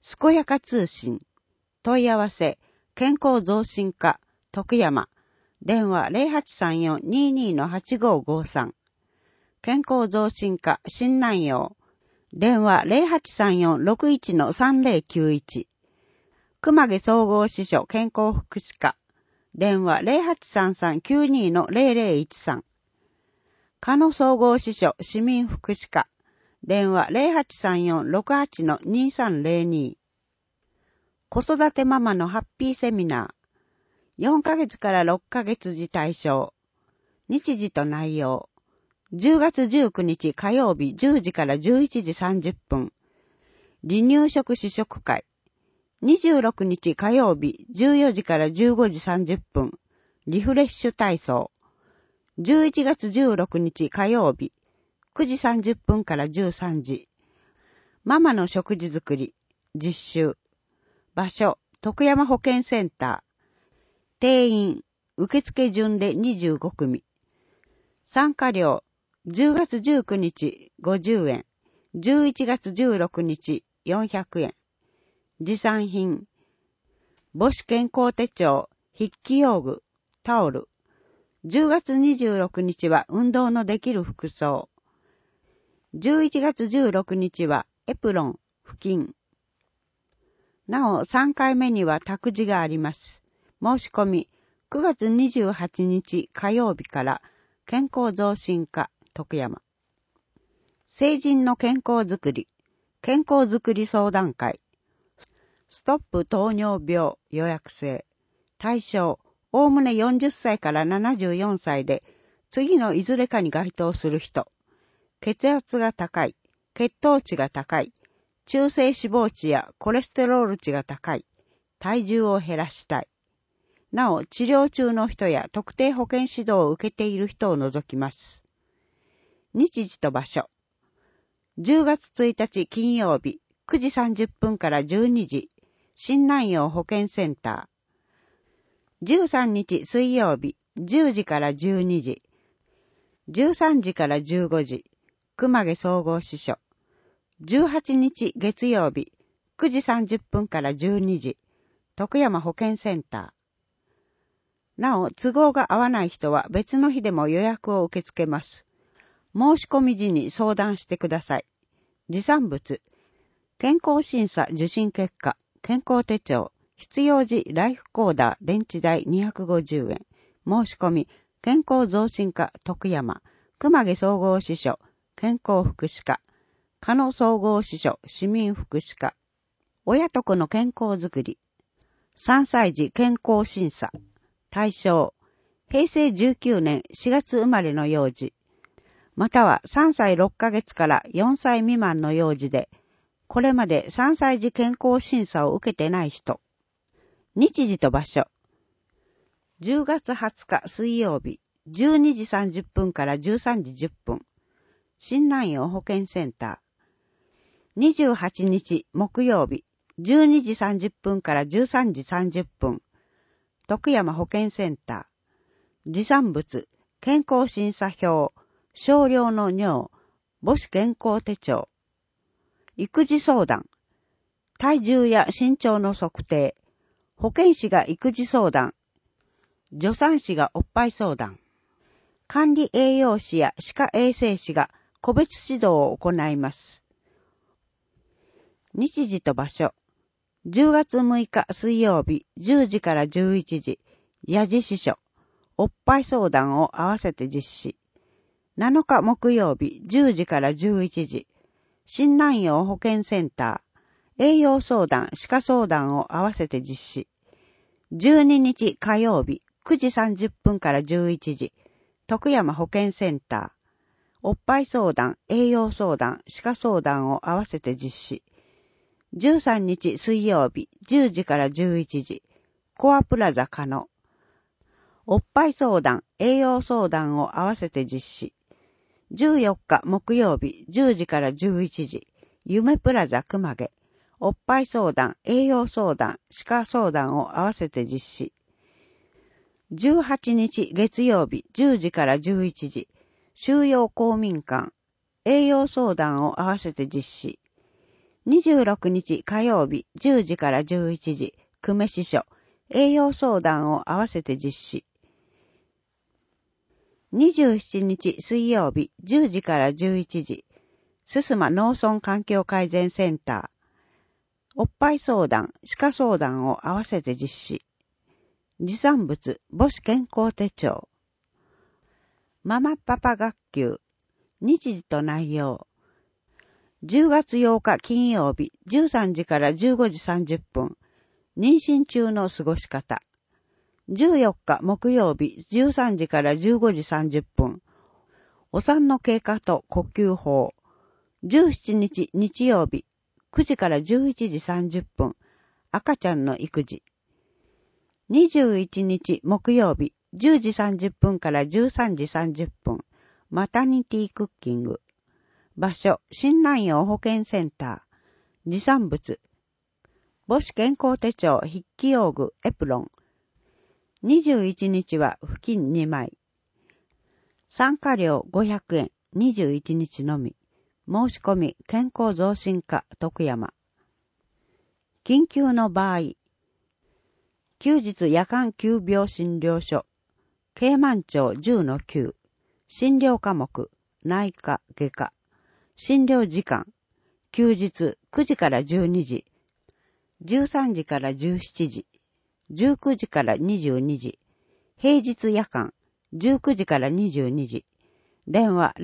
健やか通信。問い合わせ、健康増進課、徳山。電話 0834-22-8553。健康増進課、新南陽。電話 0834-61-3091。熊毛総合支所健康福祉課。電話 0833-92-0013。加野総合支所市民福祉課。電話 0834-68-2302。子育てママのハッピーセミナー。4ヶ月から6ヶ月時対象。日時と内容。10月19日火曜日10時から11時30分。離乳食試食会。26日火曜日14時から15時30分。リフレッシュ体操。11月16日火曜日9時30分から13時。ママの食事作り。実習。場所、徳山保健センター。定員、受付順で25組。参加料、10月19日50円。11月16日400円。持参品。母子健康手帳、筆記用具、タオル。10月26日は運動のできる服装。11月16日はエプロン、布巾。なお3回目には託児があります。申し込み9月28日火曜日から健康増進課徳山。成人の健康づくり、健康づくり相談会。ストップ糖尿病予約制。対象、おおむね40歳から74歳で次のいずれかに該当する人。血圧が高い、血糖値が高い、中性脂肪値やコレステロール値が高い、体重を減らしたい。なお、治療中の人や特定保健指導を受けている人を除きます。日時と場所。10月1日金曜日、9時30分から12時、新南陽保健センター。13日水曜日、10時から12時、13時から15時、熊毛総合支所。18日月曜日、9時30分から12時、徳山保健センター。なお、都合が合わない人は別の日でも予約を受け付けます。申し込み時に相談してください。持参物。健康審査受診結果、健康手帳、必要時ライフコーダー電池代250円。申し込み、健康増進課徳山、熊毛総合支所、健康福祉課。加野総合支所市民福祉課。親と子の健康づくり。3歳児健康審査。対象。平成19年4月生まれの幼児。または3歳6ヶ月から4歳未満の幼児で、これまで3歳児健康審査を受けてない人。日時と場所。10月20日水曜日、12時30分から13時10分。新南陽保健センター。28日木曜日、12時30分から13時30分。徳山保健センター。持参物、健康審査表、少量の尿、母子健康手帳。育児相談。体重や身長の測定。保健師が育児相談。助産師がおっぱい相談。管理栄養士や歯科衛生士が個別指導を行います。日時と場所。10月6日水曜日10時から11時、矢地支所、おっぱい相談を合わせて実施。7日木曜日10時から11時、新南陽保健センター、栄養相談、歯科相談を合わせて実施。12日火曜日9時30分から11時、徳山保健センター、おっぱい相談、栄養相談、歯科相談を合わせて実施。13日水曜日10時から11時、コアプラザ加野。おっぱい相談、栄養相談を合わせて実施。14日木曜日10時から11時、夢プラザ熊毛。おっぱい相談、栄養相談、歯科相談を合わせて実施。18日月曜日10時から11時、収容公民館。栄養相談を合わせて実施。 26日火曜日10時から11時、久米支所、栄養相談を合わせて実施。27日水曜日10時から11時、すすま農村環境改善センター、おっぱい相談、歯科相談を合わせて実施。持参物、母子健康手帳。ママパパ学級、日時と内容。10月8日金曜日13時から15時30分、妊娠中の過ごし方。14日木曜日13時から15時30分、お産の経過と呼吸法。17日日曜日9時から11時30分、赤ちゃんの育児。21日木曜日10時30分から13時30分、マタニティクッキング。場所、新南陽保健センター。持参物、母子健康手帳、筆記用具、エプロン。21日は布巾2枚。参加料500円、21日のみ。申し込み、健康増進課、徳山。緊急の場合、休日夜間急病診療所、京満町10-9、診療科目、内科、外科、診療時間、休日9時から12時、13時から17時、19時から22時、平日夜間、19時から22時、電話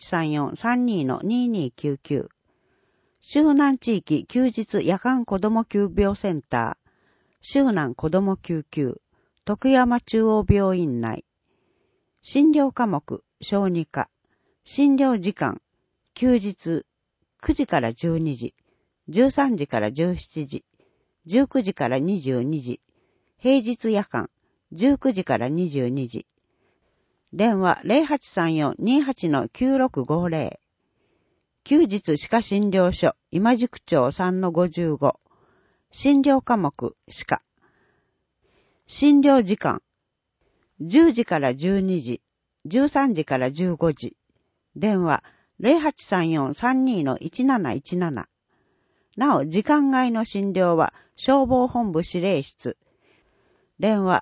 0834-32-2299、周南地域休日夜間子ども急病センター、周南子ども救急、徳山中央病院内、診療科目、小児科、診療時間、休日9時から12時、13時から17時、19時から22時、平日夜間、19時から22時。電話 0834-28-9650。休日歯科診療所、今宿町 3-55。診療科目、歯科。診療時間、10時から12時、13時から15時。電話0834-32-1717。なお、時間外の診療は消防本部指令室。電話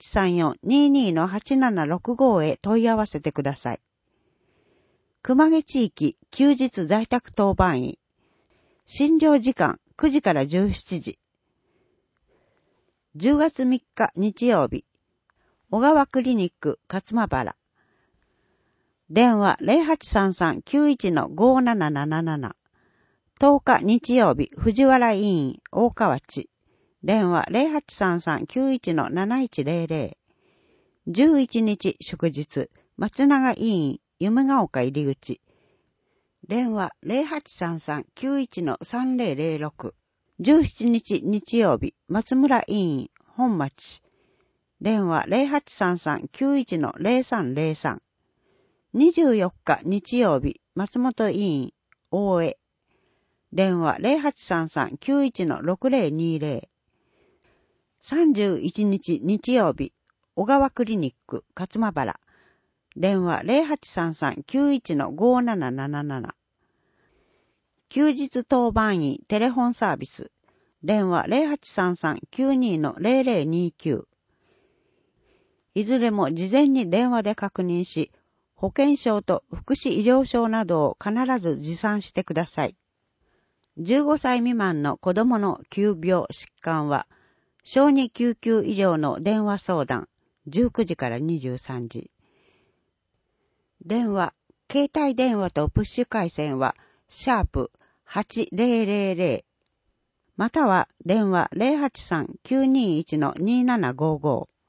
0834-22-8765へ問い合わせてください。熊毛地域休日在宅当番医。診療時間9時から17時。10月3日日曜日。小川クリニック勝間原。電話0833-91-5777。10日日曜日藤原医院大河内。電話0833-91-7100。11日祝日松永医院夢ヶ丘入口。電話0833-91-3006。17日日曜日松村医院本町。電話0833-91-0303。24日日曜日松本医院大江。電話0833-91-6020。31日日曜日小川クリニック勝間原。電話0833-91-5777。休日当番医テレフォンサービス。電話0833-92-0029。いずれも事前に電話で確認し、保険証と福祉医療証などを必ず持参してください。15歳未満の子供の急病疾患は、小児救急医療の電話相談、19時から23時。電話、携帯電話とプッシュ回線は、#8000、または電話 083-921-2755。